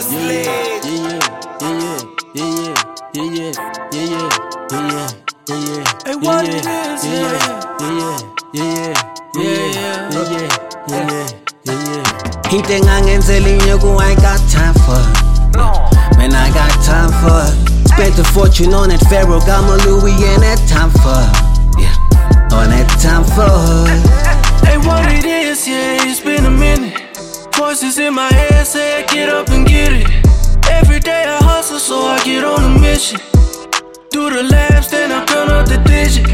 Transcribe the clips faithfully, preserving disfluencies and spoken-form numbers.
yeah, yeah, yeah, yeah, yeah, yeah, yeah, yeah, yeah, yeah, yeah. Hey, what it is, yeah, yeah, yeah, yeah, yeah, yeah, yeah, yeah. He think I ain't telling you, go, I ain't got time for it. Man, I got time for it. Spent a fortune on that Pharaoh, got my Louis and that time for it. Yeah, on that time for it. Hey, what it is, yeah, it's been a minute. Voices in my head say get up and get it. Every day I hustle, so I get on a mission. Do the laps, then I count up the digits.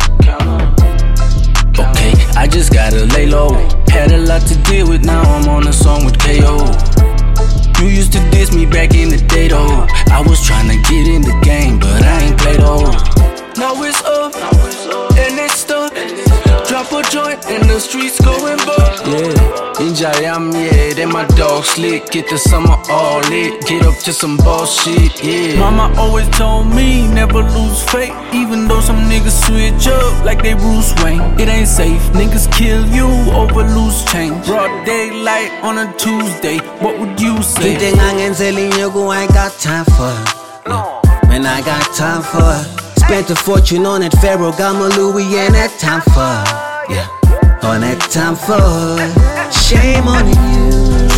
Okay, I just gotta lay low. Had a lot to deal with, now I'm on a song with K O. You used to diss me back in the day though. I was tryna get in the game, but I ain't played old. Now it's up, and it's stuck. Drop a joint and the streets going buck. Yeah, Ninja Yam, yeah, then my dog slick. Get the summer all lit, get up to some bullshit, yeah. Mama always told me never lose faith, even though some niggas switch up like they Bruce Wayne. It ain't safe, niggas kill you over loose change. Broad daylight on a Tuesday, what would you say? He think I ain't telling you, go, I ain't got time for it. No. Man, I got time for it. Spent a fortune on that Pharaoh, got my Louis and that time for it. Yeah, on that time for it. Shame on you.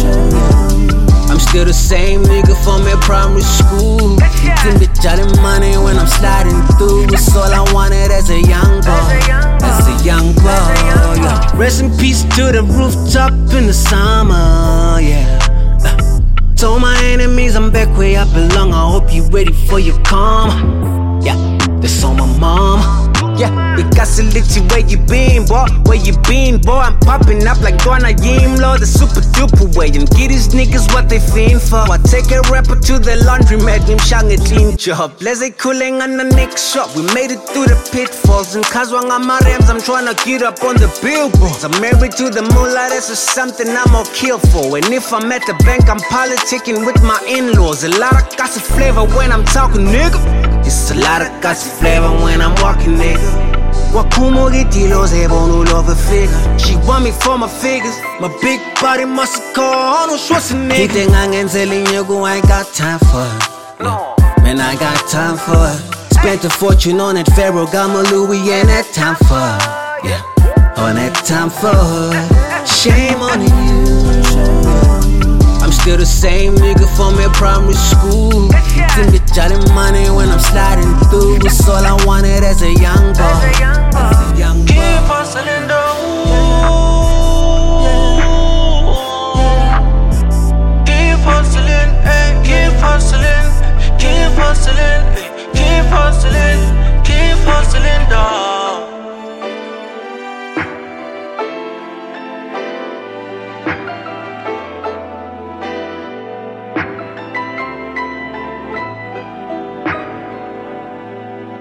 I'm still the same nigga from my primary school. Eating bitch out of money when I'm sliding through. It's all I wanted as a young boy. As a young boy, yeah. Rest in peace to the rooftop in the summer, yeah. Told my enemies I'm back where I belong. I hope you ready for your calm. Yeah, that's on my mom. Yeah, it got selected where you been, boy. Where you been, boy? I'm popping up like Dwana Yimlo, the super duper way. And get these niggas what they fiend for. I take a rapper to the laundromat, him shang a clean job. Let's say cooling on the next shop. We made it through the pitfalls. And cause when I'm my rams, I'm trying to get up on the billboards. I'm married to the moolah, that's just something I'm gonna kill for. And if I'm at the bank, I'm politicking with my in-laws. A lot of gossip flavor when I'm talking, nigga. It's a lot of gossip flavor when I'm walking, nigga. Wakumo gitilos ebono love a figure. She want me for my figures. My big body muscle call Arnold Schwarzenegger. He think I ain't telling you, go, I ain't got time for it. No. Man, I got time for it. Spent a fortune on that Pharaoh, got my Louis and that time for it. Yeah, on that time for it. Shame on you. I'm still the same nigga from my primary school. Eating bitch out of money when I'm sliding through. It's all I wanted as a young boy. As a young boy. Keep hustling.